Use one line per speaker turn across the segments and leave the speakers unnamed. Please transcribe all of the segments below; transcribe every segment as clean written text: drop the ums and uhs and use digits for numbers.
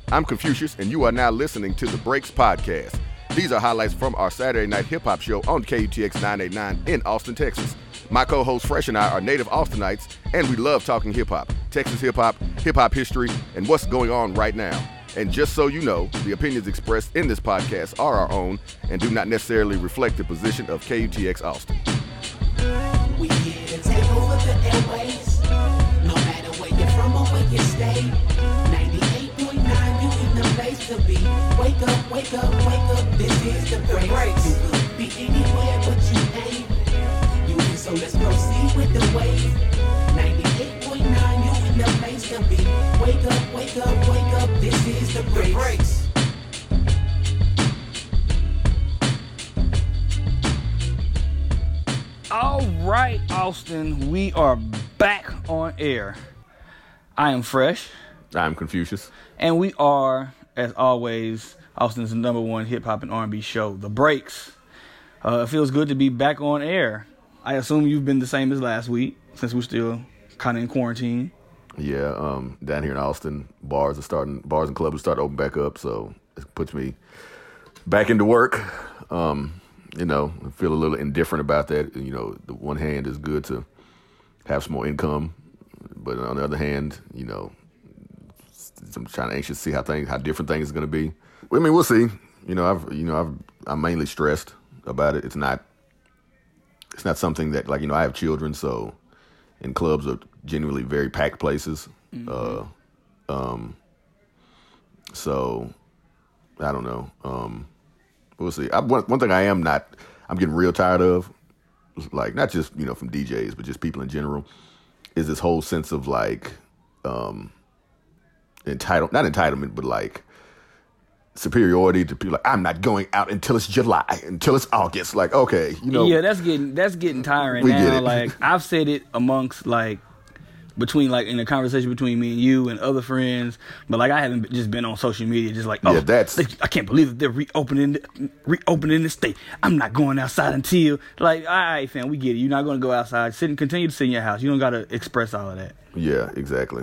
I'm Confucius, and you are now listening to The Breaks Podcast. These are highlights from our Saturday night hip-hop show on KUTX 989 in Austin, Texas. My co-host Fresh and I are native Austinites, and we love talking hip-hop, Texas hip-hop, hip-hop history, and what's going on right now. And just so you know, the opinions expressed in this podcast are our own and do not necessarily reflect the position of KUTX Austin.
We here to take over the airways, no matter where you're from or where you stay. 98.9, you in the place to be. Wake up, wake up, wake up, this is the breaks. You could be anywhere but you ain't. You in, so let's proceed with the wave. 98.9, you in the place to be. Wake up, wake up, wake up, this is the breaks.
All right, Austin, we are back on air. I am Fresh.
I'm Confucius.
And we are, as always, Austin's number one hip-hop and R&B show, The Breaks. It feels good to be back on air. I assume you've been the same as last week, since we're still kind of in quarantine.
Yeah, down here in Austin, bars and clubs are starting to open back up, so it puts me back into work. I feel a little indifferent about that. The one hand is good to have some more income, but on the other hand, I'm trying to anxious to see how different things are going to be. I mean, we'll see. I'm mainly stressed about it. It's not something that I have children, so and clubs are genuinely very packed places. Mm-hmm. So I don't know. We'll see. One thing I'm getting real tired of, not just, from DJs, but just people in general, is this whole sense of not entitlement, but superiority to people. I'm not going out until it's July, until it's August. Okay,
Yeah, that's getting tiring
we
now.
Get it.
I've said it amongst between in a conversation between me and you and other friends, but I haven't just been on social media I can't believe that they're reopening the state. I'm not going outside until all right, fam, we get it. You're not going to go outside. Continue to sit in your house. You don't got to express all of that.
Yeah, exactly.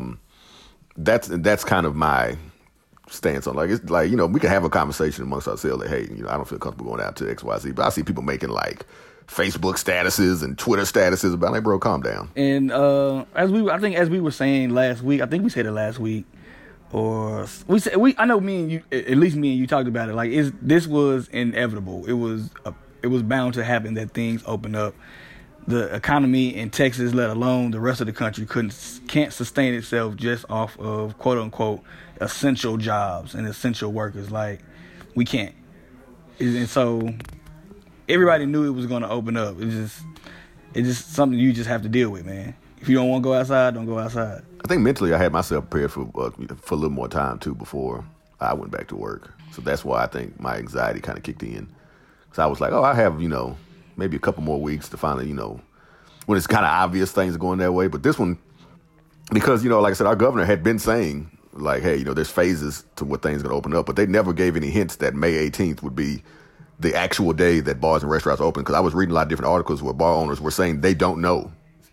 That's kind of my stance on we can have a conversation amongst ourselves hey, I don't feel comfortable going out to XYZ, but I see people making Facebook statuses and Twitter statuses about bro, calm down.
And as we were saying last week, I think we said it last week, or I know me and you, at least me and you talked about it. This was inevitable. It was bound to happen that things open up. The economy in Texas, let alone the rest of the country, can't sustain itself just off of quote unquote essential jobs and essential workers. We can't. And so everybody knew it was going to open up. It's just something you just have to deal with, man. If you don't want to go outside, don't go outside.
I think mentally I had myself prepared for a little more time too before I went back to work. So that's why I think my anxiety kind of kicked in. So I was like, I have maybe a couple more weeks to finally when it's kind of obvious things are going that way. But this one, because like I said, our governor had been saying hey, there's phases to what things are going to open up, but they never gave any hints that May 18th would be the actual day that bars and restaurants open. Because I was reading a lot of different articles where bar owners were saying they don't know.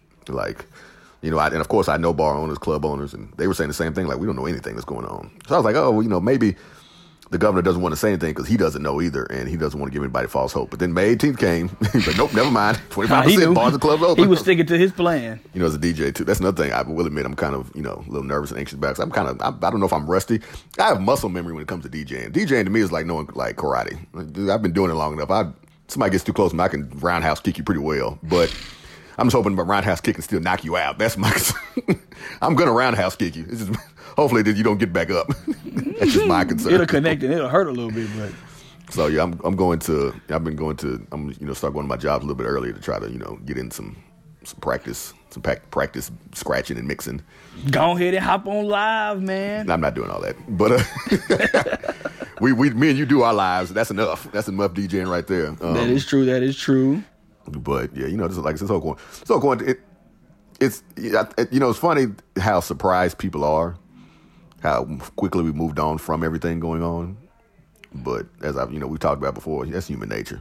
And of course I know bar owners, club owners, and they were saying the same thing. We don't know anything that's going on. So I was like, maybe the governor doesn't want to say anything because he doesn't know either, and he doesn't want to give anybody false hope. But then May 18th came. He's like, nope, never mind. 25% bars and clubs open.
He was sticking to his plan.
As a DJ too. That's another thing I will admit I'm kind of, a little nervous and anxious about. Cause I don't know if I'm rusty. I have muscle memory when it comes to DJing. DJing to me is like knowing karate. I've been doing it long enough. Somebody gets too close and I can roundhouse kick you pretty well. But I'm just hoping my roundhouse kick can still knock you out. That's my I'm going to roundhouse kick you. It's just, hopefully that you don't get back up. That's just my concern.
It'll connect and it'll hurt a little bit, but.
So yeah, I'm start going to my jobs a little bit earlier to try to, get in some practice scratching and mixing.
Go ahead and hop on live, man.
I'm not doing all that, but me and you do our lives. That's enough. That's enough DJing right there.
That is true.
But yeah, this whole quarantine, it's funny how surprised people are, how quickly we moved on from everything going on. But as we talked about before, that's human nature.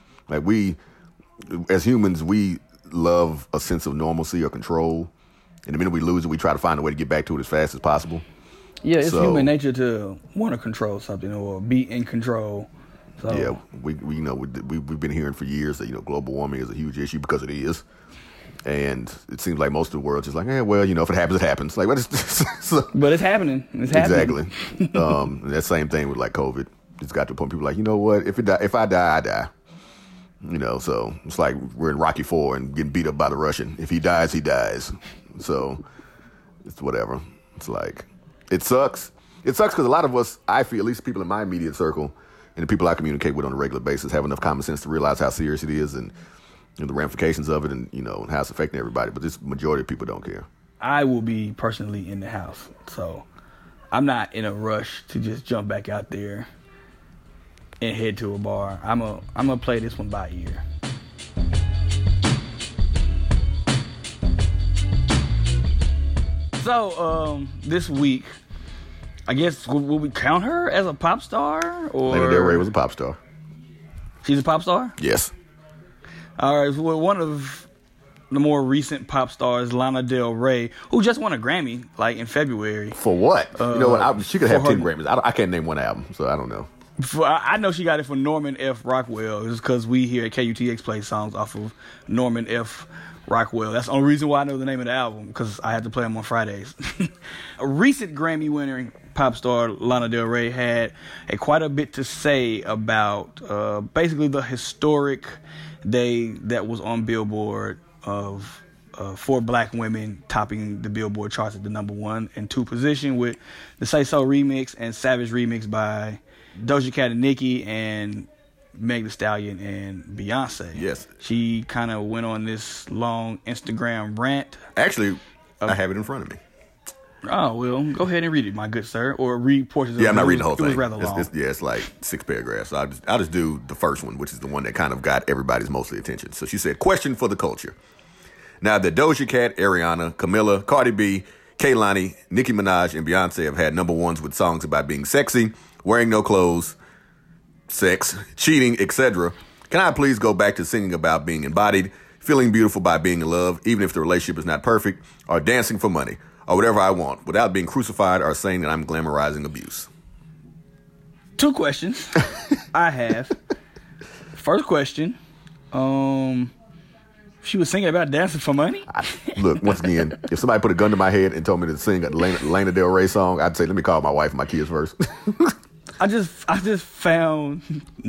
As humans, we love a sense of normalcy or control. And the minute we lose it, we try to find a way to get back to it as fast as possible.
Yeah, it's
So,
human nature to want to control something or be in control. So
Yeah, we you know we've been hearing for years that global warming is a huge issue because it is, and it seems like most of the world's just like, well, if it happens, it happens. Like, what is so,
but it's happening. It's happening.
exactly. And that same thing with like COVID. It's got to the point people are like, you know what? If I die, I die. So it's like we're in Rocky IV and getting beat up by the Russian. If he dies, he dies. So it's whatever. It's like, it sucks. It sucks because a lot of us, I feel, at least people in my immediate circle and the people I communicate with on a regular basis, have enough common sense to realize how serious it is and the ramifications of it and, and how it's affecting everybody. But this majority of people don't care.
I will be personally in the house. So I'm not in a rush to just jump back out there and head to a bar. I'm gonna play this one by ear. So this week, I guess will we count her as a pop star? Or
Lana Del Rey was a pop star.
She's a pop star?
Yes.
All right. Well, one of the more recent pop stars, Lana Del Rey, who just won a Grammy in February.
For what? You know what? She could have
for
10 Grammys. I can't name one album, so I don't know.
I know she got it for Norman F. Rockwell. It's because we here at KUTX play songs off of Norman F. Rockwell. That's the only reason why I know the name of the album, because I had to play them on Fridays. A recent Grammy-winning pop star, Lana Del Rey, had quite a bit to say about basically the historic day that was on Billboard of 4 black women topping the Billboard charts at the number 1 and 2 position with the Say So remix and Savage remix by Doja Cat and Nicki and Meg Thee Stallion and Beyonce.
Yes.
She kind of went on this long Instagram rant.
Actually, I have it in front of me.
Oh, well, go ahead and read it, my good sir. Or read portions of it.
Yeah, I'm not reading the whole thing.
It was rather long.
It's like 6 paragraphs. So I'll just do the first one, which is the one that kind of got everybody's mostly attention. So she said, question for the culture. Now that Doja Cat, Ariana, Camila, Cardi B, Kehlani, Nicki Minaj, and Beyonce have had number 1s with songs about being sexy, wearing no clothes, sex, cheating, etc., can I please go back to singing about being embodied, feeling beautiful by being in love, even if the relationship is not perfect, or dancing for money, or whatever I want, without being crucified or saying that I'm glamorizing abuse?
2 questions I have. First question, she was singing about dancing for money?
Look, once again, if somebody put a gun to my head and told me to sing a Lana Del Rey song, I'd say, let me call my wife and my kids first.
I just found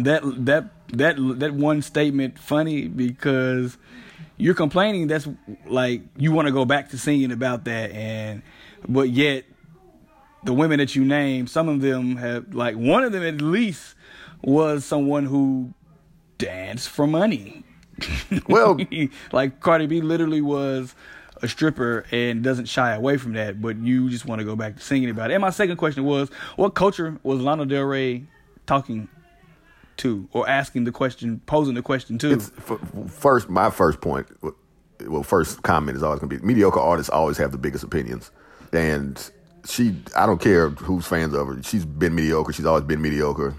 that one statement funny because you're complaining that's like you want to go back to singing about that, but yet the women that you name, some of them have, like, one of them at least was someone who danced for money.
Well,
like Cardi B literally was a stripper and doesn't shy away from that, but you just want to go back to singing about it. And my second question was, what culture was Lana Del Rey talking to, or asking the question, posing the question to?
My first point, first comment is always going to be, mediocre artists always have the biggest opinions. And I don't care who's fans of her, she's been mediocre, she's always been mediocre,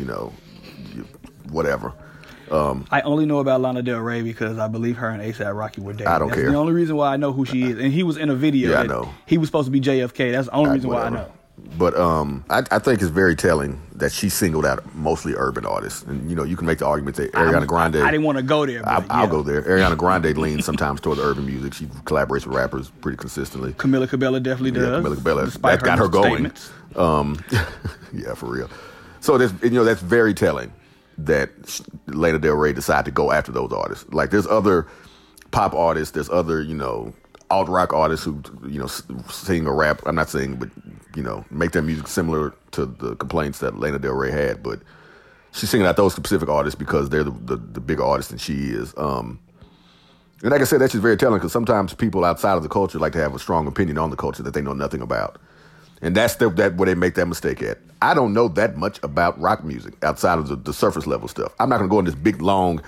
whatever.
I only know about Lana Del Rey because I believe her and A$AP Rocky were dating.
I don't
That's
care.
the only reason why I know who she is. And he was in a video.
Yeah, I know.
He was supposed to be JFK. That's the only reason why I know.
But I think it's very telling that she singled out mostly urban artists. And, you can make the argument that Ariana Grande...
I didn't want to go there. But
I'll go there. Ariana Grande leans sometimes toward the urban music. She collaborates with rappers pretty consistently.
Camila Cabello definitely does.
Yeah, Camila Cabello.
Despite
That got her going.
Statements.
Yeah, for real. So that's very telling that Lana Del Rey decided to go after those artists. Like, there's other pop artists, there's other, alt rock artists who, sing or rap. I'm not saying, but, make their music similar to the complaints that Lana Del Rey had. But she's singing out those specific artists because they're the bigger artists than she is. And like I said, that's just very telling because sometimes people outside of the culture like to have a strong opinion on the culture that they know nothing about. And that's where they make that mistake at. I don't know that much about rock music outside of the surface level stuff. I'm not going to go in this big, long,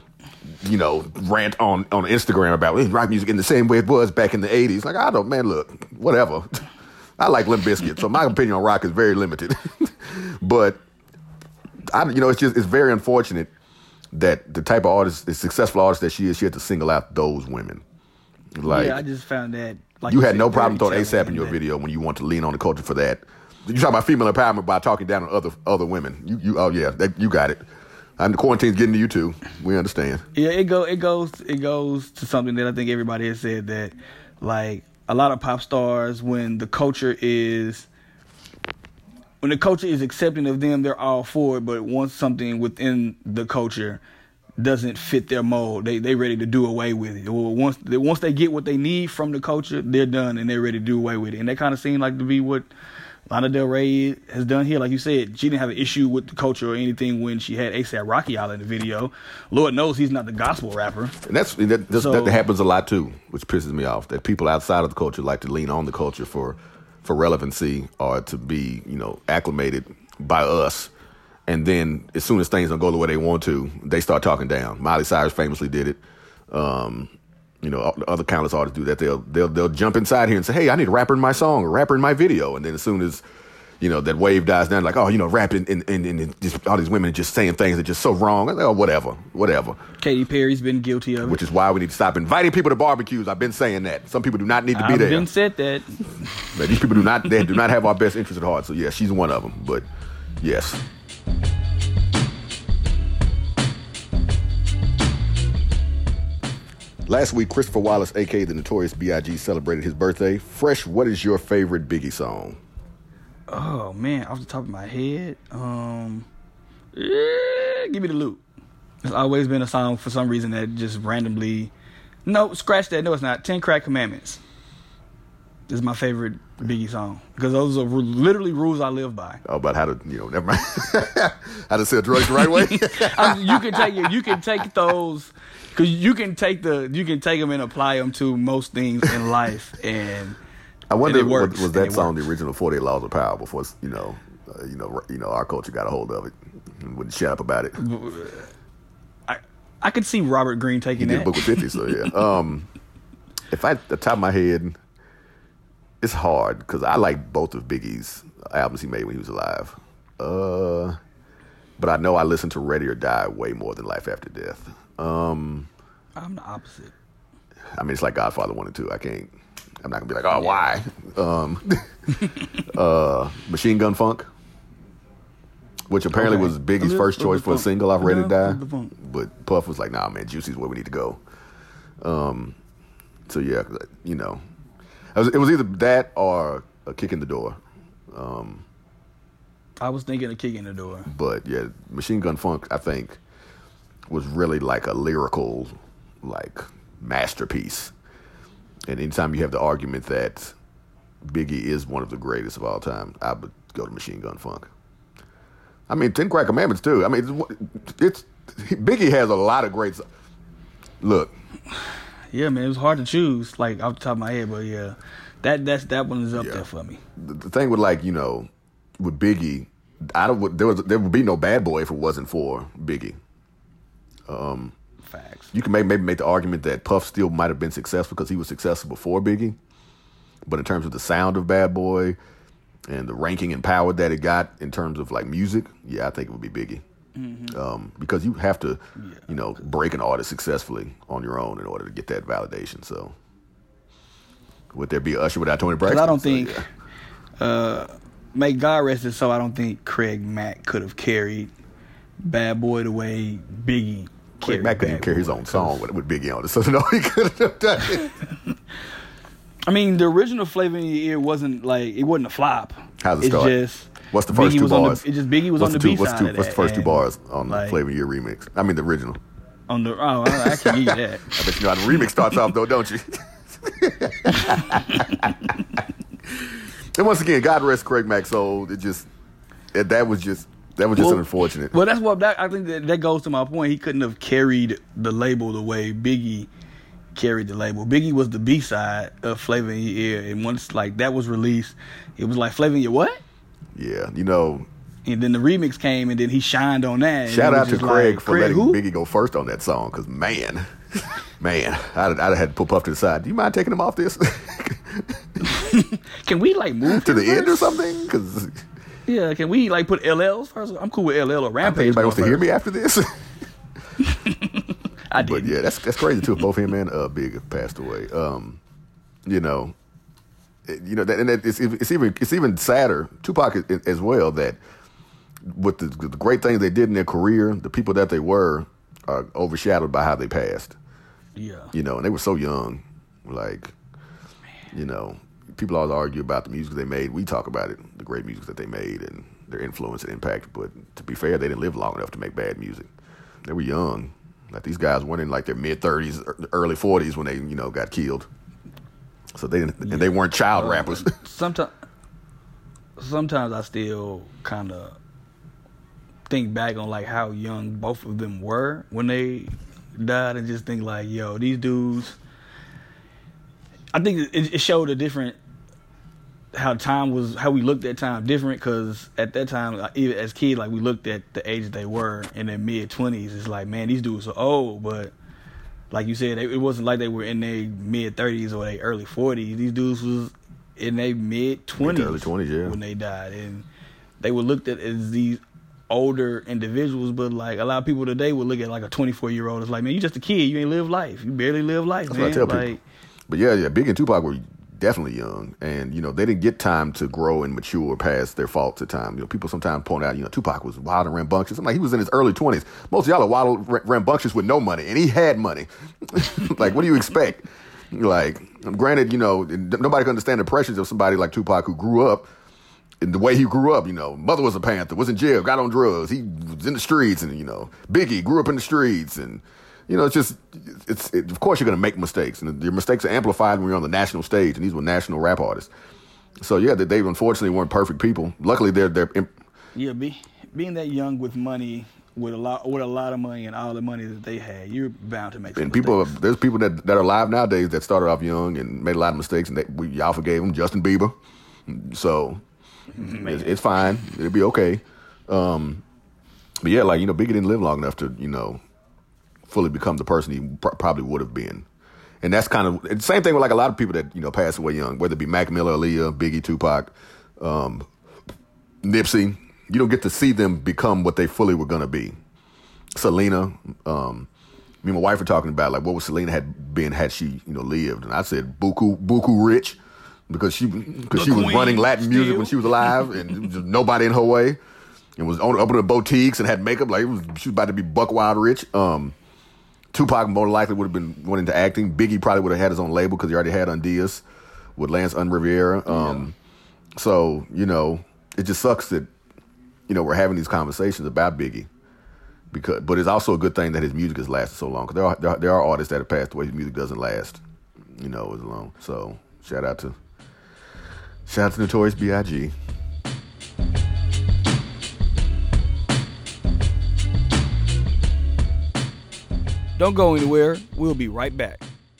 rant on Instagram about rock music in the same way it was back in the 80s. Like, look, whatever. I like Limp Bizkit, so my opinion on rock is very limited. But, it's very unfortunate that the type of artist, the successful artist that she is, she had to single out those women. Like,
yeah, I just found that. Like
you had no
said,
problem throwing
very
A$AP in your
telling
video when you want to lean on the culture for that. You talk about female empowerment by talking down on other women. You got it. And the quarantine's getting to you too. We understand.
Yeah, it goes to something that I think everybody has said, that like a lot of pop stars, when the culture is accepting of them, they're all for it. But once something within the culture doesn't fit their mold, they ready to do away with it. Or once they get what they need from the culture, they're done and they're ready to do away with it. And that kind of seemed like to be what Lana Del Rey has done here. Like you said, she didn't have an issue with the culture or anything when she had A$AP Rocky out in the video. Lord knows he's not the gospel rapper.
And that happens a lot too, which pisses me off. That people outside of the culture like to lean on the culture for relevancy or to be, acclimated by us. And then as soon as things don't go the way they want to, they start talking down. Miley Cyrus famously did it. Other countless artists do that. They'll jump inside here and say, hey, I need a rapper in my song or rapper in my video. And then as soon as, that wave dies down, like, rapping and just all these women just saying things that are just so wrong. Oh, whatever.
Katy Perry's been guilty of it.
Which is why we need to stop inviting people to barbecues. I've been saying that. Some people do not need to be there.
I've been said that.
But these people do not have our best interest at heart. So, yeah, she's one of them. But, yes. Last week, Christopher Wallace, a.k.a. the Notorious B.I.G., celebrated his birthday. Fresh, what is your favorite Biggie song?
Oh, man, off the top of my head, Give Me the Loot. It's always been a song for some reason that just randomly... No, scratch that. No, it's not. 10 Crack Commandments is my favorite Biggie song. Because those are literally rules I live by.
Oh, about how to, never mind. How to sell drugs the right way?
You can take those... Because you can take them and apply them to most things in life, and
I wonder,
and it works,
was that song the original 48 Laws of Power before our culture got a hold of it and wouldn't shut up about it?
I could see Robert Greene taking that.
He did Book of 50, so yeah. If at the top of my head, it's hard because I like both of Biggie's albums he made when he was alive. But I know I listened to Ready or Die way more than Life After Death. I'm
the opposite.
I mean, it's like Godfather 1 and 2. I'm not gonna be like, oh, why? Machine Gun Funk, which apparently was Biggie's first choice for a single off Ready to Die. But Puff was like, nah, man, Juicy's where we need to go. So yeah, it was either that or a Kick in the Door.
I was thinking of Kick in the Door.
But yeah, Machine Gun Funk, I think, was really like a lyrical, masterpiece. And anytime you have the argument that Biggie is one of the greatest of all time, I would go to Machine Gun Funk. I mean, 10 Crack Commandments too. I mean, Biggie has a lot of great. Look.
Yeah, man, it was hard to choose, off the top of my head, but yeah, that one is up there for me.
The thing with with Biggie, there would be no Bad Boy if it wasn't for Biggie.
Facts.
You can maybe make the argument that Puff still might have been successful because he was successful before Biggie. But in terms of the sound of Bad Boy and the ranking and power that it got in terms of music, yeah, I think it would be Biggie. Mm-hmm. Because you have to, break an artist successfully on your own in order to get that validation. So would there be Usher without Tony Braxton?
I don't think, may God rest his soul, I don't think Craig Mack could have carried Bad Boy the way Biggie
Craig Mack couldn't carry his own song with Biggie on it, so no, he couldn't have done it.
I mean, the original Flavor in Your Ear wasn't a flop.
How's it start?
Just
what's the first two bars?
Biggie was on the B side.
What's the first two bars on the Flavor in Your Ear remix? I mean, the original.
I can give you that.
I bet you know how the remix starts off though, don't you? And once again, God rest Craig Mack's soul. That was just unfortunate.
Well, I think that goes to my point. He couldn't have carried the label the way Biggie carried the label. Biggie was the B-side of Flavor in Your Ear, and once that was released, it was like Flavor in Your what?
Yeah, And
then the remix came, and then he shined on that.
Shout out to Craig for letting Biggie go first on that song, because man, I'd have had to pull Puff to the side. Do you mind taking him off this?
Can we move
to the end or something? Because
yeah, can we put LLs first? I'm cool with LL or Rampage.
Anybody wants to hear me after this?
I did.
But yeah, that's crazy too. Both him and Big have passed away. you know, and it's even sadder. Tupac as well, that with the great things they did in their career, the people that they were are overshadowed by how they passed.
Yeah.
You know, and they were so young. Like, you know, people always argue about the music they made. We talk about it, the great music that they made and their influence and impact. But to be fair, they didn't live long enough to make bad music. They were young. Like, these guys weren't in like their mid-30s, early 40s when they, you know, got killed. So they didn't, and they weren't child rappers.
Sometimes I still kind of think back on like how young both of them were when they died, and just think like, yo, these dudes. I think it showed a different how we looked at time different, because at that time, even as kids, like we looked at the age they were in their mid-20s. It's like, man, these dudes are old, but like you said, it wasn't like they were in their mid-30s or their early 40s. These dudes was in their mid-20s,
early 20s, yeah,
when they died, and they were looked at as these older individuals. But like a lot of people today would look at like a 24-year-old. It's like, man, you just a kid. You ain't live life. You barely live life.
That's
man.
what I tell
like,
people. But yeah, Biggie and Tupac were definitely young, and you know they didn't get time to grow and mature past their faults at times. You know, people sometimes point out, you know, Tupac was wild and rambunctious. I'm like, he was in his early 20s. Most of y'all are wild and rambunctious with no money, and he had money. Like, what do you expect? Like, granted, you know, nobody can understand the pressures of somebody like Tupac who grew up in the way he grew up. You know, mother was a Panther, was in jail, got on drugs, he was in the streets, and you know, Biggie grew up in the streets, and you know, of course you're going to make mistakes, and your mistakes are amplified when you're on the national stage, and these were national rap artists. So yeah, they unfortunately weren't perfect people. Luckily, they're
yeah, being that young with money, with a lot of money and all the money that they had, you're bound to make some mistakes.
There's people that are alive nowadays that started off young and made a lot of mistakes, and y'all forgave them. Justin Bieber, so it's fine. It'll be okay. But yeah, like, you know, Biggie didn't live long enough to, you know, fully become the person he probably would have been. And that's kind of the same thing with like a lot of people that, you know, pass away young, whether it be Mac Miller, Aaliyah, Biggie, Tupac, Nipsey. You don't get to see them become what they fully were going to be. Selena, me and my wife were talking about like what would Selena had been had she, you know, lived, and I said buku rich, because she was running Latin music when she was alive, and just nobody in her way, and was opening boutiques and had makeup like she was about to be buck wild rich. Tupac more likely would have been went into acting. Biggie probably would have had his own label because he already had Undias with Lance Riviera. So, you know, it just sucks that, you know, we're having these conversations about Biggie, but it's also a good thing that his music has lasted so long, because there are artists that have passed away whose music doesn't last, you know, as long. So shout out to Notorious B.I.G.
Don't go anywhere. We'll be right back.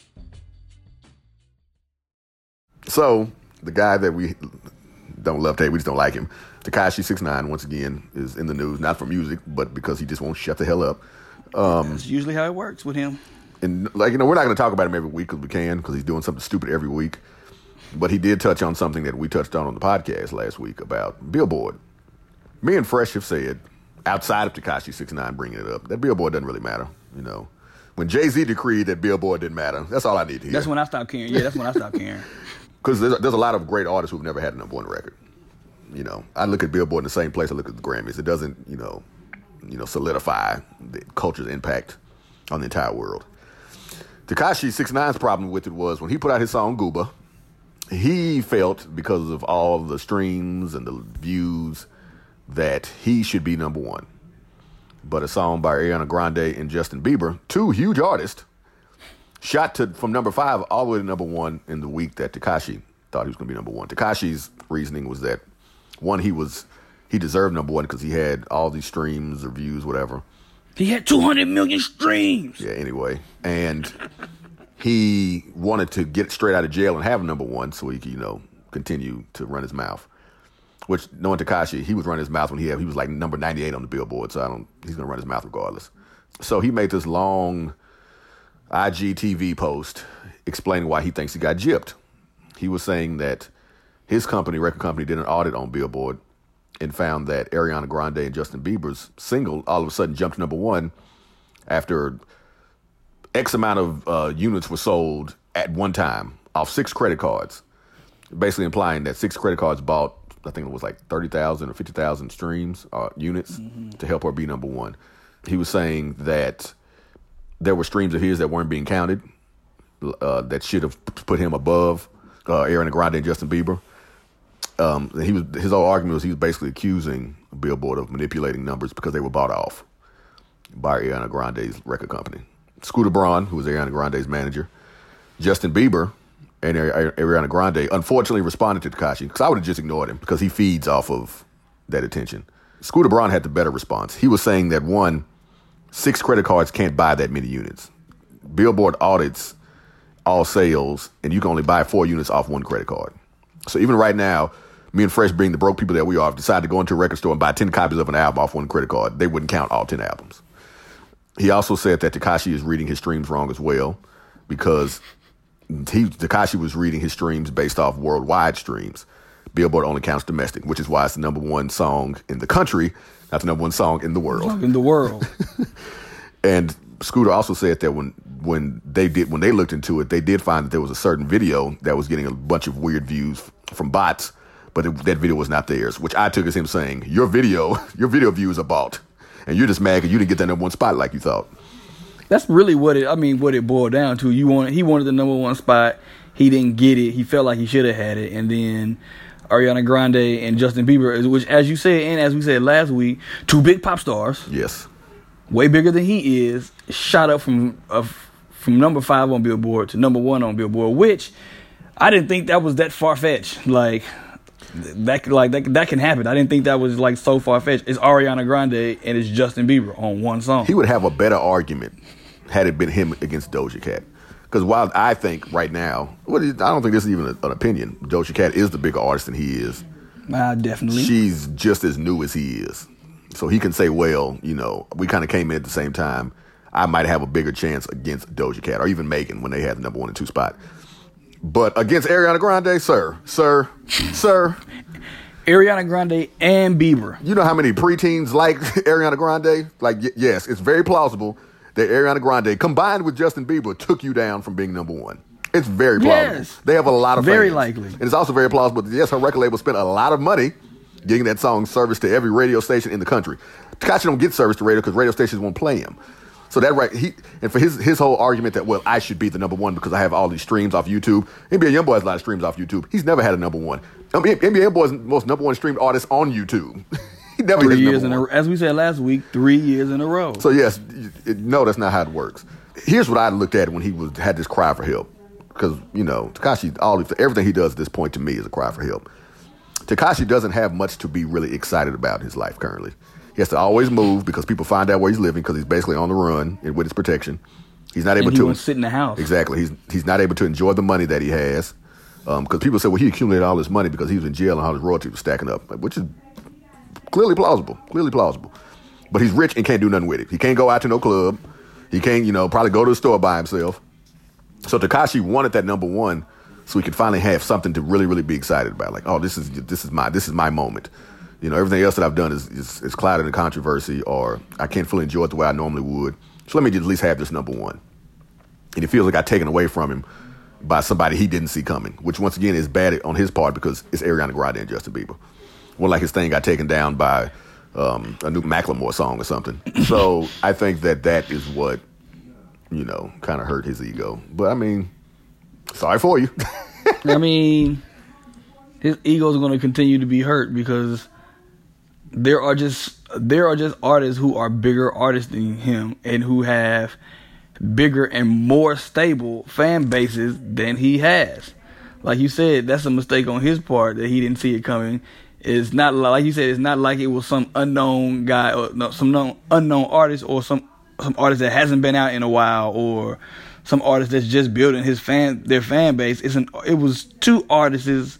So the guy that we don't love to hate, we just don't like him, Tekashi 6ix9ine, once again, is in the news, not for music, but because he just won't shut the hell up.
That's usually how it works with him.
And, like, you know, we're not going to talk about him every week because we can, because he's doing something stupid every week. But he did touch on something that we touched on the podcast last week about Billboard. Me and Fresh have said, outside of Tekashi 6ix9ine bringing it up, that Billboard doesn't really matter, you know. When Jay-Z decreed that Billboard didn't matter, that's all I need to hear.
That's when I stopped caring. Yeah, that's when I stopped caring.
Because there's a lot of great artists who've never had a number one record. You know, I look at Billboard in the same place I look at the Grammys. It doesn't, you know, solidify the culture's impact on the entire world. Tekashi 6ix9ine's problem with it was when he put out his song Gooba, he felt, because of all the streams and the views, that he should be number one. But a song by Ariana Grande and Justin Bieber, two huge artists, shot from number 5 all the way to number 1 in the week that Tekashi thought he was going to be number 1. Tekashi's reasoning was that, one, he deserved number 1 because he had all these streams or views, whatever.
He had 200 million streams.
Yeah, anyway. And he wanted to get straight out of jail and have number 1 so he could, you know, continue to run his mouth. Which, knowing Tekashi, he was running his mouth when he was like number 98 on the Billboard, so he's going to run his mouth regardless. So he made this long IGTV post explaining why he thinks he got gypped. He was saying that his record company, did an audit on Billboard and found that Ariana Grande and Justin Bieber's single all of a sudden jumped to number 1 after X amount of units were sold at one time off 6 credit cards. basically implying that 6 credit cards bought, I think it was like 30,000 or 50,000 streams, units to help her be number one. He was saying that there were streams of his that weren't being counted, that should have put him above Ariana Grande and Justin Bieber. His whole argument was he was basically accusing Billboard of manipulating numbers because they were bought off by Ariana Grande's record company. Scooter Braun, who was Ariana Grande's manager, Justin Bieber, and Ariana Grande unfortunately responded to Tekashi, because I would have just ignored him because he feeds off of that attention. Scooter Braun had the better response. He was saying that 6 credit cards can't buy that many units. Billboard audits all sales, and you can only buy 4 units off 1 credit card. So even right now, me and Fresh, being the broke people that we are, decided to go into a record store and buy 10 copies of an album off 1 credit card. They wouldn't count all 10 albums. He also said that Tekashi is reading his streams wrong as well, because Tekashi was reading his streams based off worldwide streams. Billboard only counts domestic, which is why it's the number 1 song in the country, not the number 1 song in the world.
In the world.
And Scooter also said that when they looked into it, they did find that there was a certain video that was getting a bunch of weird views from bots, but that video was not theirs, which I took as him saying, your video views are bought, and you're just mad because you didn't get that number 1 spot like you thought.
That's really what it boiled down to. He wanted the number 1 spot. He didn't get it. He felt like he should have had it. And then Ariana Grande and Justin Bieber, which, as you said, and as we said last week, 2 big pop stars.
Yes.
Way bigger than he is, shot up from number 5 on Billboard to number 1 on Billboard, which I didn't think that was that far-fetched. That can happen. I didn't think that was like so far-fetched. It's Ariana Grande and it's Justin Bieber on 1 song.
He would have a better argument had it been him against Doja Cat. Because while I think right now, I don't think this is even an opinion, Doja Cat is the bigger artist than he is.
Definitely.
She's just as new as he is. So he can say, well, we kind of came in at the same time. I might have a bigger chance against Doja Cat or even Megan when they had the number 1 and 2 spot. But against Ariana Grande, sir.
Ariana Grande and Bieber.
You know how many preteens like Ariana Grande? Yes, it's very plausible that Ariana Grande, combined with Justin Bieber, took you down from being number 1. It's very plausible.
Yes.
They have a lot of
very
fans.
Likely.
And it's also very plausible that, yes, her record label spent a lot of money getting that song service to every radio station in the country. Tekashi don't get service to radio because radio stations won't play him. So that for his whole argument that, well, I should be the number 1 because I have all these streams off YouTube. NBA YoungBoy has a lot of streams off YouTube. He's never had a number 1. NBA YoungBoy is the most number 1 streamed artist on YouTube. He never
3 years
in
as we said last week, 3 years in a row.
So yes, no, that's not how it works. Here's what I looked at when he had this cry for help, because Tekashi, everything he does at this point to me is a cry for help. Tekashi doesn't have much to be really excited about in his life currently. He has to always move because people find out where he's living because he's basically on the run and with his protection. He's not able to
won't sit in the house.
Exactly. He's not able to enjoy the money that he has because people say, well, he accumulated all this money because he was in jail and all his royalties were stacking up, which is clearly plausible. But he's rich and can't do nothing with it. He can't go out to no club. He can't, probably go to the store by himself. So Tekashi wanted that number 1 so he could finally have something to really, really be excited about. Like, oh, this is my moment. Everything else that I've done is clouded in controversy, or I can't fully enjoy it the way I normally would. So let me just at least have this number 1. And he feels like I've taken away from him by somebody he didn't see coming, which once again is bad on his part because it's Ariana Grande and Justin Bieber. Well, like his thing got taken down by a new Macklemore song or something. So I think that is what, kind of hurt his ego. But I mean, sorry for you.
I mean, his ego is going to continue to be hurt because there are just artists who are bigger artists than him and who have bigger and more stable fan bases than he has. Like you said, that's a mistake on his part that he didn't see it coming. It's not like you said. It's not like it was some unknown guy or some unknown artist or some artist that hasn't been out in a while or some artist that's just building their fan base. It was 2 artists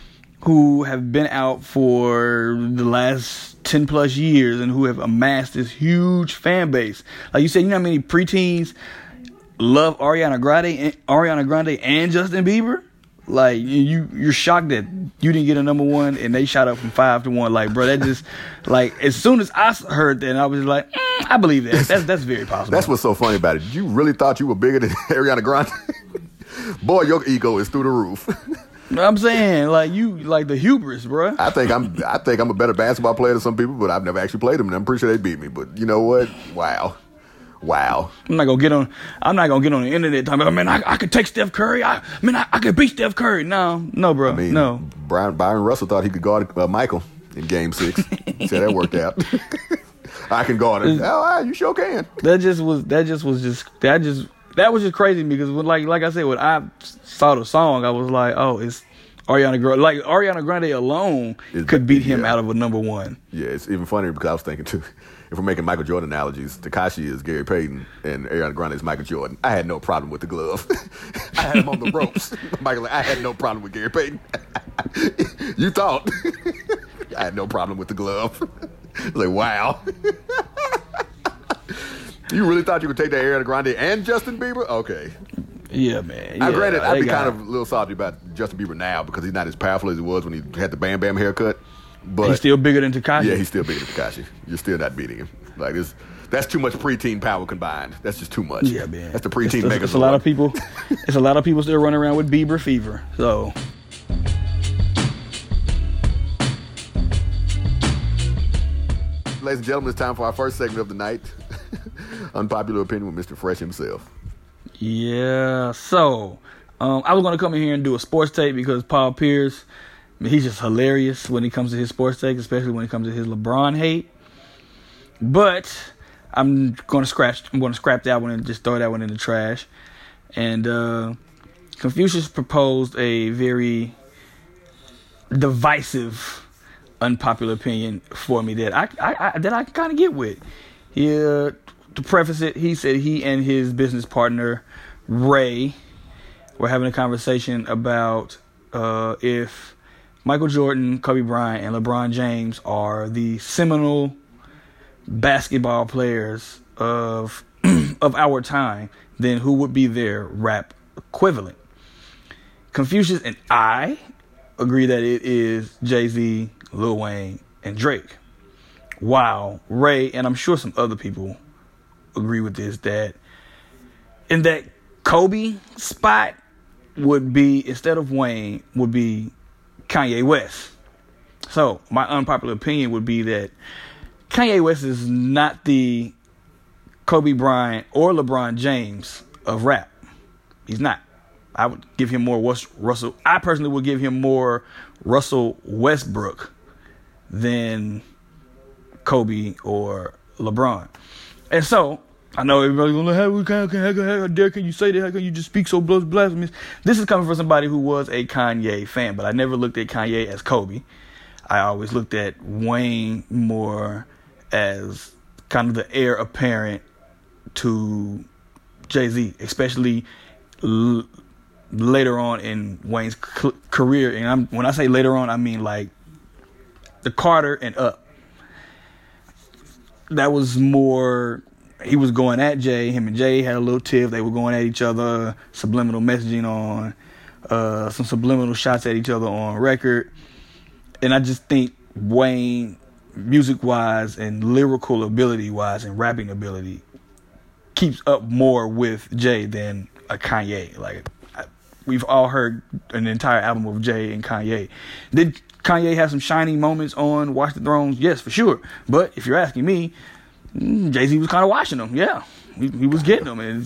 who have been out for the last 10 plus years and who have amassed this huge fan base. Like you said, how many preteens love Ariana Grande and Justin Bieber? Like you're shocked that you didn't get a number 1 and they shot up from 5 to 1. Like, bro, that just like as soon as I heard that, I was like, I believe that. That's very possible.
That's what's so funny about it. You really thought you were bigger than Ariana Grande? Boy, your ego is through the roof.
I'm saying, like, you, like the hubris, bro.
I think I'm a better basketball player than some people, but I've never actually played them, and I'm pretty sure they beat me. But you know what? Wow.
I'm not gonna get on the internet talking about, man, I could take Steph Curry. I could beat Steph Curry. No, bro.
I mean,
no.
Byron Russell thought he could guard Michael in Game 6. He said that worked out. I can guard him. You sure can.
That was just crazy because when, like I said, when I saw the song, I was like, oh, it's Ariana Grande. Like, Ariana Grande alone could beat him out of a number one.
Yeah, it's even funnier because I was thinking too, if we're making Michael Jordan analogies, Tekashi is Gary Payton and Ariana Grande is Michael Jordan. I had no problem with the glove. I had him on the ropes. Michael, I had no problem with Gary Payton. You thought. I had no problem with the glove. Like, wow. You really thought you could take that Ariana Grande and Justin Bieber? Okay.
Yeah, man.
Now,
yeah,
granted, I'd be kind of a little salty about Justin Bieber now because he's not as powerful as he was when he had the Bam Bam haircut. But
he's still bigger than Tekashi.
Yeah, he's still bigger than Tekashi. You're still not beating him. Like, that's too much preteen power combined. That's just too much.
Yeah, man.
That's the preteen mega.
It's a lot of people. It's a lot of people still running around with Bieber fever. So.
Ladies and gentlemen, it's time for our first segment of the night. Unpopular opinion with Mr. Fresh himself.
Yeah. So, I was going to come in here and do a sports take because Paul Pierce, he's just hilarious when it comes to his sports takes, especially when it comes to his LeBron hate. But I'm going to scrap that one and just throw that one in the trash. And Confucius proposed a very divisive, unpopular opinion for me that I can kind of get with. To preface it, he said he and his business partner Ray were having a conversation about if Michael Jordan, Kobe Bryant, and LeBron James are the seminal basketball players of our time, then who would be their rap equivalent? Confucius and I agree that it is Jay-Z, Lil Wayne, and Drake. Wow, Ray, and I'm sure some other people agree with this, that in that Kobe spot would be, instead of Wayne, would be Kanye West. So my unpopular opinion would be that Kanye West is not the Kobe Bryant or LeBron James of rap. He's not. I would give him more Russell. I personally would give him more Russell Westbrook than Kobe or LeBron. And so, I know everybody's going to how dare can you say that? How can you just speak so blasphemous? This is coming from somebody who was a Kanye fan, but I never looked at Kanye as Kobe. I always looked at Wayne more as kind of the heir apparent to Jay-Z, especially later on in Wayne's career. And when I say later on, I mean like the Carter and up. That was more, he was going at Jay. Him and Jay had a little tiff. They were going at each other, subliminal messaging on, some subliminal shots at each other on record. And I just think Wayne, music-wise and lyrical ability-wise and rapping ability, keeps up more with Jay than a Kanye. Like, we've all heard an entire album of Jay and Kanye. Did Kanye have some shining moments on Watch the Thrones? Yes, for sure. But if you're asking me, Jay-Z was kind of watching them. Yeah, he was getting them, and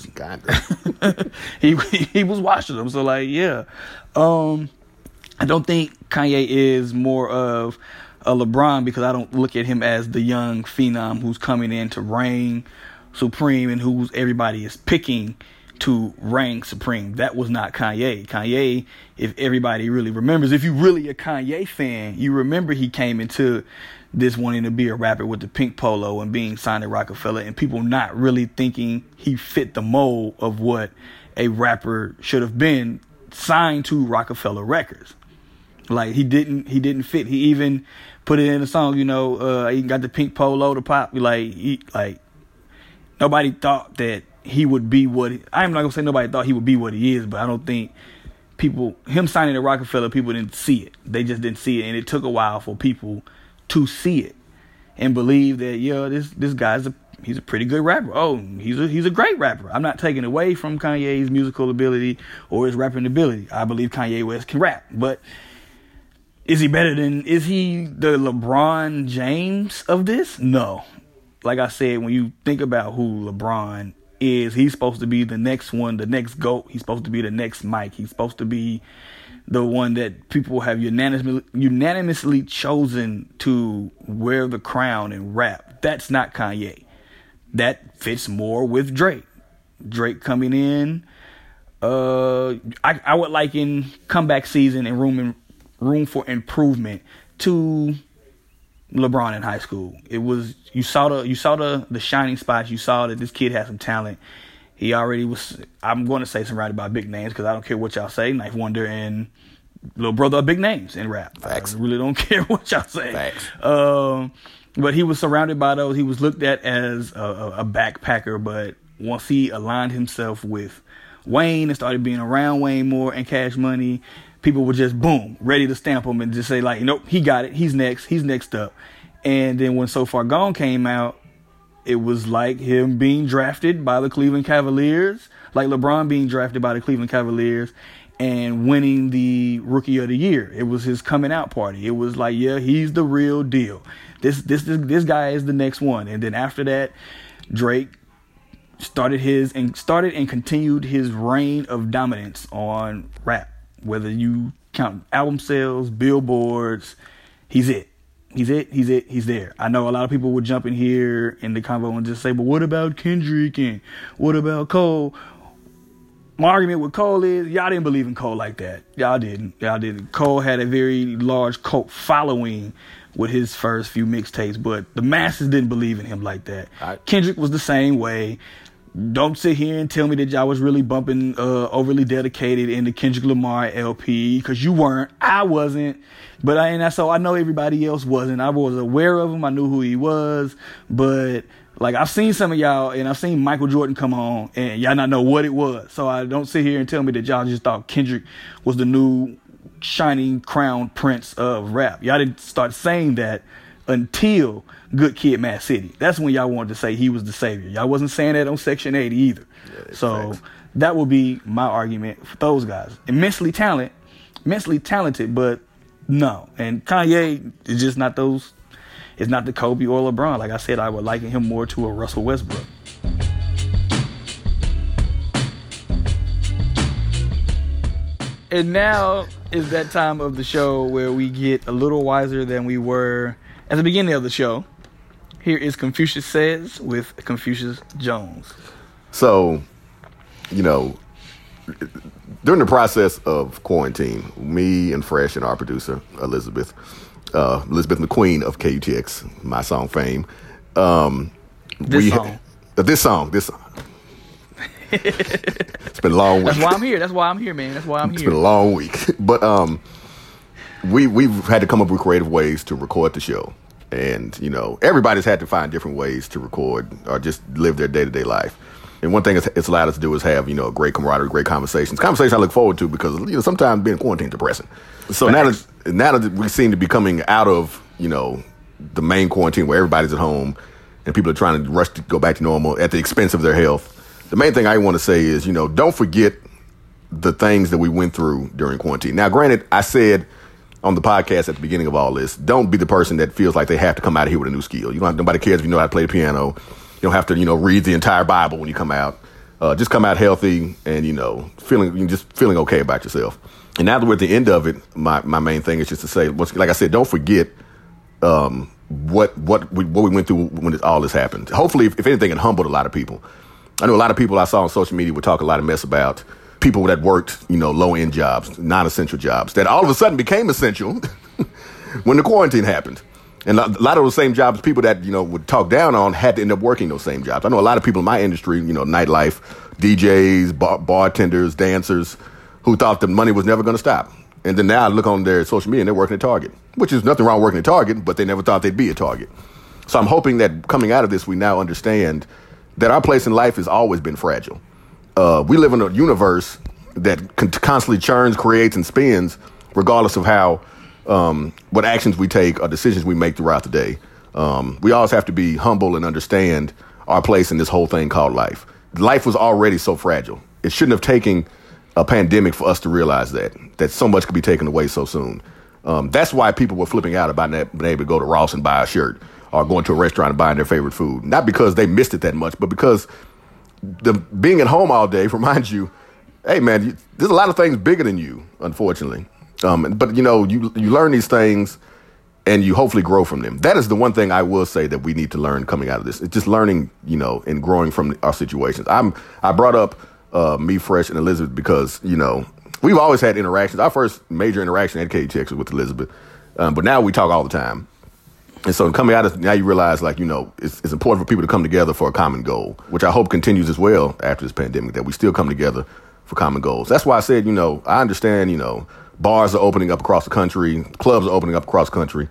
he was watching them. So like, yeah, I don't think Kanye is more of a LeBron because I don't look at him as the young phenom who's coming in to reign supreme and who's everybody is picking to reign supreme. That was not Kanye. Kanye, if everybody really remembers, if you're really a Kanye fan, you remember he came into this wanting to be a rapper with the pink polo and being signed to Rockefeller, and people not really thinking he fit the mold of what a rapper should have been signed to Rockefeller Records. Like, he didn't fit. He even put it in the song, he got the pink polo to pop. Like nobody thought that he would be what I'm not gonna say nobody thought he would be what he is, but I don't think him signing to Rockefeller, people didn't see it. They just didn't see it, and it took a while for people to see it and believe that this guy's he's a pretty good rapper. Oh, he's a great rapper. I'm not taking away from Kanye's musical ability or his rapping ability. I believe Kanye West can rap, but is he the LeBron James of this? No. Like I said, when you think about who LeBron is, he's supposed to be the next one, the next GOAT. He's supposed to be the next Mike. He's supposed to be the one that people have unanimously chosen to wear the crown and rap. That's not Kanye. That fits more with Drake. Drake coming in. I would liken comeback season and room for improvement to LeBron in high school. It was you saw the shining spots. You saw that this kid had some talent. He already was. I'm going to say some right about big names because I don't care what y'all say. Knife Wonder and Lil Brother are big names in rap.
Facts.
I really don't care what y'all say.
Facts.
But he was surrounded by those. He was looked at as a backpacker. But once he aligned himself with Wayne and started being around Wayne more and Cash Money, people were just boom ready to stamp him and just say like, nope, he got it. He's next up. And then when So Far Gone came out, it was like him being drafted by the Cleveland Cavaliers, like LeBron being drafted by the Cleveland Cavaliers and winning the Rookie of the Year. It was his coming out party. It was like, yeah, he's the real deal. This guy is the next one. And then after that, Drake started and continued his reign of dominance on rap. Whether you count album sales, billboards, he's it. He's there. I know a lot of people would jump in here in the convo and just say, but what about Kendrick and what about Cole? My argument with Cole is y'all didn't believe in Cole like that. Y'all didn't. Cole had a very large cult following with his first few mixtapes, but the masses didn't believe in him like that. Kendrick was the same way. Don't sit here and tell me that y'all was really bumping Overly Dedicated in the Kendrick Lamar LP, because you weren't. I wasn't. But so I know everybody else wasn't. I was aware of him. I knew who he was. But like I've seen some of y'all, and I've seen Michael Jordan come on, and y'all not know what it was. So I don't sit here and tell me that y'all just thought Kendrick was the new shining crown prince of rap. Y'all didn't start saying that until Good Kid, Mad City. That's when y'all wanted to say he was the savior. Y'all wasn't saying that on Section 80 either. Yeah, so facts. That would be my argument for those guys. Immensely talented, but no. And Kanye is just not those. It's not the Kobe or LeBron. Like I said, I would liken him more to a Russell Westbrook. And now is that time of the show where we get a little wiser than we were at the beginning of the show. Here is Confucius Says with Confucius Jones. So,
during the process of quarantine, me and Fresh and our producer, Elizabeth McQueen of KUTX, my song fame. This song. It's been a long week.
That's why I'm here. Man.
It's been a long week. But we've had to come up with creative ways to record the show. And, everybody's had to find different ways to record or just live their day-to-day life. And one thing it's allowed us to do is have, great camaraderie, great conversations. Conversations I look forward to because, sometimes being quarantined is depressing. So now that we seem to be coming out of, the main quarantine where everybody's at home and people are trying to rush to go back to normal at the expense of their health, the main thing I want to say is, don't forget the things that we went through during quarantine. Now, granted, I said on the podcast at the beginning of all this, don't be the person that feels like they have to come out of here with a new skill. Nobody cares if you know how to play the piano. You don't have to, read the entire Bible when you come out. Just come out healthy and, feeling okay about yourself. And now that we're at the end of it, my main thing is just to say, like I said, don't forget what we went through when all this happened. Hopefully, if anything, it humbled a lot of people. I know a lot of people I saw on social media would talk a lot of mess about people that worked, low-end jobs, non-essential jobs, that all of a sudden became essential when the quarantine happened. And a lot of those same jobs, people that, would talk down on had to end up working those same jobs. I know a lot of people in my industry, nightlife, DJs, bartenders, dancers, who thought the money was never going to stop. And then now I look on their social media and they're working at Target, which is nothing wrong working at Target, but they never thought they'd be at Target. So I'm hoping that coming out of this, we now understand that our place in life has always been fragile. We live in a universe that constantly churns, creates, and spins, regardless of how, what actions we take or decisions we make throughout the day. We always have to be humble and understand our place in this whole thing called life. Life was already so fragile. It shouldn't have taken a pandemic for us to realize that so much could be taken away so soon. That's why people were flipping out about not being able to go to Ross and buy a shirt or going to a restaurant and buying their favorite food. Not because they missed it that much, but because being at home all day reminds you, hey, man, there's a lot of things bigger than you, unfortunately. But, you learn these things and you hopefully grow from them. That is the one thing I will say that we need to learn coming out of this. It's just learning, and growing from our situations. I brought up me, Fresh, and Elizabeth because, we've always had interactions. Our first major interaction at KTX was with Elizabeth. But now we talk all the time. And so coming out of now you realize, it's important for people to come together for a common goal, which I hope continues as well after this pandemic, that we still come together for common goals. That's why I said, I understand, bars are opening up across the country, clubs are opening up across the country.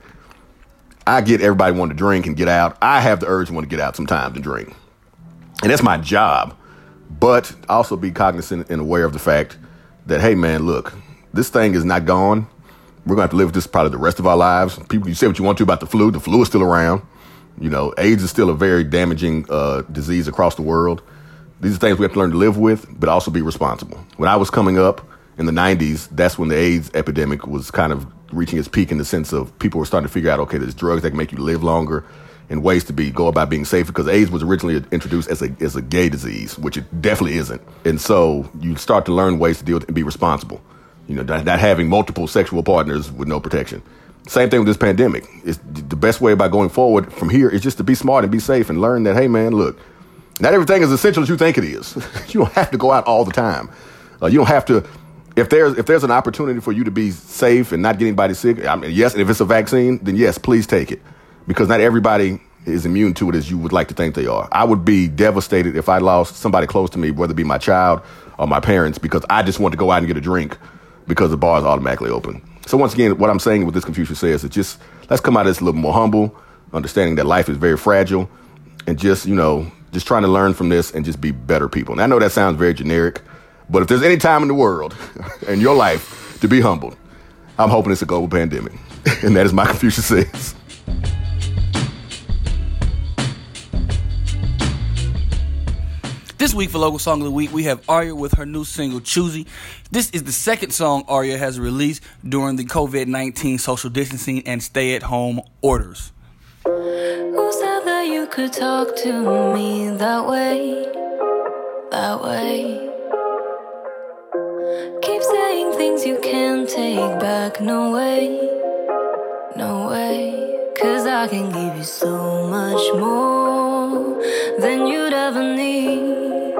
I get everybody wanting to drink and get out. I have the urge to want to get out sometimes and drink. And that's my job. But also be cognizant and aware of the fact that, hey, man, look, this thing is not gone. We're going to have to live with this probably the rest of our lives. People, you say what you want to about the flu. The flu is still around. AIDS is still a very damaging disease across the world. These are things we have to learn to live with, but also be responsible. When I was coming up in the 90s, that's when the AIDS epidemic was kind of reaching its peak in the sense of people were starting to figure out, okay, there's drugs that can make you live longer and ways to go about being safe, because AIDS was originally introduced as a gay disease, which it definitely isn't. And so you start to learn ways to deal with it and be responsible. Not having multiple sexual partners with no protection. Same thing with this pandemic. It's the best way about going forward from here is just to be smart and be safe and learn that, hey, man, look, not everything is essential as you think it is. You don't have to go out all the time. You don't have to. If there's an opportunity for you to be safe and not get anybody sick, yes, and if it's a vaccine, then yes, please take it. Because not everybody is immune to it as you would like to think they are. I would be devastated if I lost somebody close to me, whether it be my child or my parents, because I just want to go out and get a drink because the bar is automatically open. So once again, what I'm saying with this Confucius says is just let's come out of this a little more humble, understanding that life is very fragile, and just trying to learn from this and just be better people. And I know that sounds very generic, but if there's any time in the world in your life to be humbled, I'm hoping it's a global pandemic. And that is my Confucius says.
This week for Local Song of the Week, we have Arya with her new single, Choosy. This is the second song Arya has released during the COVID-19 social distancing and stay-at-home orders.
Who said that you could talk to me that way? That way. Keep saying things you can't take back. No way. No way. 'Cause I can give you so much more than you'd ever need.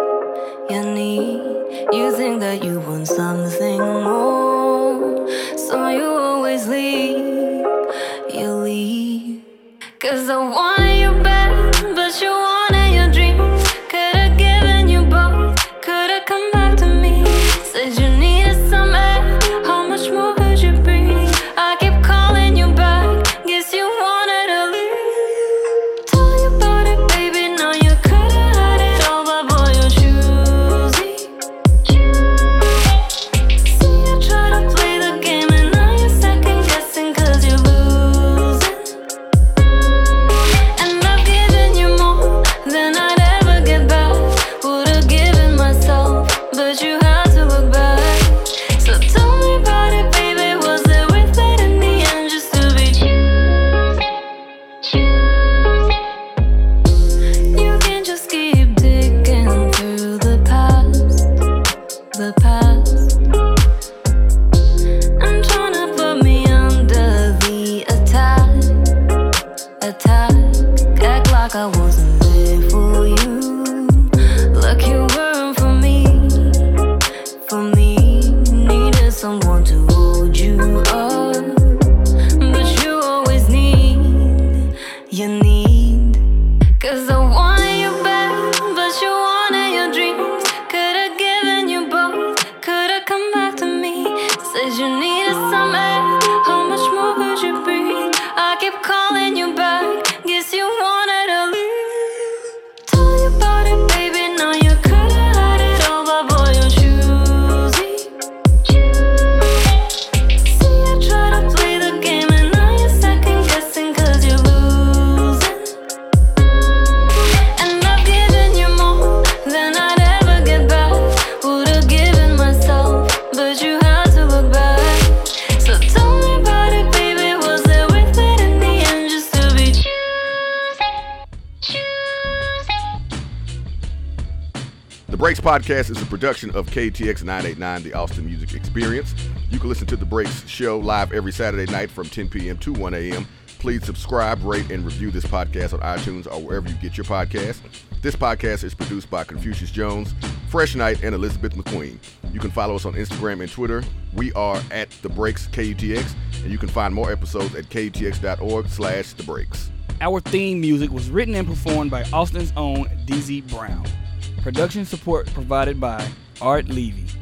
You think that you want something more, so you always leave. You leave. 'Cause I want you back, but you wanted your dreams. Could've given you both, could've come back to me. Said you needed some air, how much more could you breathe? I keep calling you back, guess you wanted to leave. Tell you about it, baby, now you could've had it all, but boy, you're choosy. See, you try to play the game and now you're second guessing 'cause you're losing. And I've given you more than I'd ever get back. Would've given myself, but you had to look back. So tell me about it, baby, was it worth it in the end just to be choosy? You can just keep digging through the past, and tryna put me under the attack. Act like I wasn't there for you, like you weren't for me. Needed someone to hold you up, but you always need. 'Cause I want you back, but you wanted your dreams. Could've given you both, could've come back to me. Said you needed some air, how much more could you breathe? I keep calling you back, guess you wanted to leave. Tell you about it, baby, now you could've had it all, but boy, you're choosy. See, you try to play the game and now you're second guessing 'cause you're losing.
The Breaks Podcast is a production of KTX 989, the Austin Music Experience. You can listen to The Breaks show live every Saturday night from 10 p.m. to 1 a.m. Please subscribe, rate, and review this podcast on iTunes or wherever you get your podcasts. This podcast is produced by Confucius Jones, Fresh Knight, and Elizabeth McQueen. You can follow us on Instagram and Twitter. We are at The Breaks KUTX, and you can find more episodes at KUTX.org/The Breaks.
Our theme music was written and performed by Austin's own DZ Brown. Production support provided by Art Levy.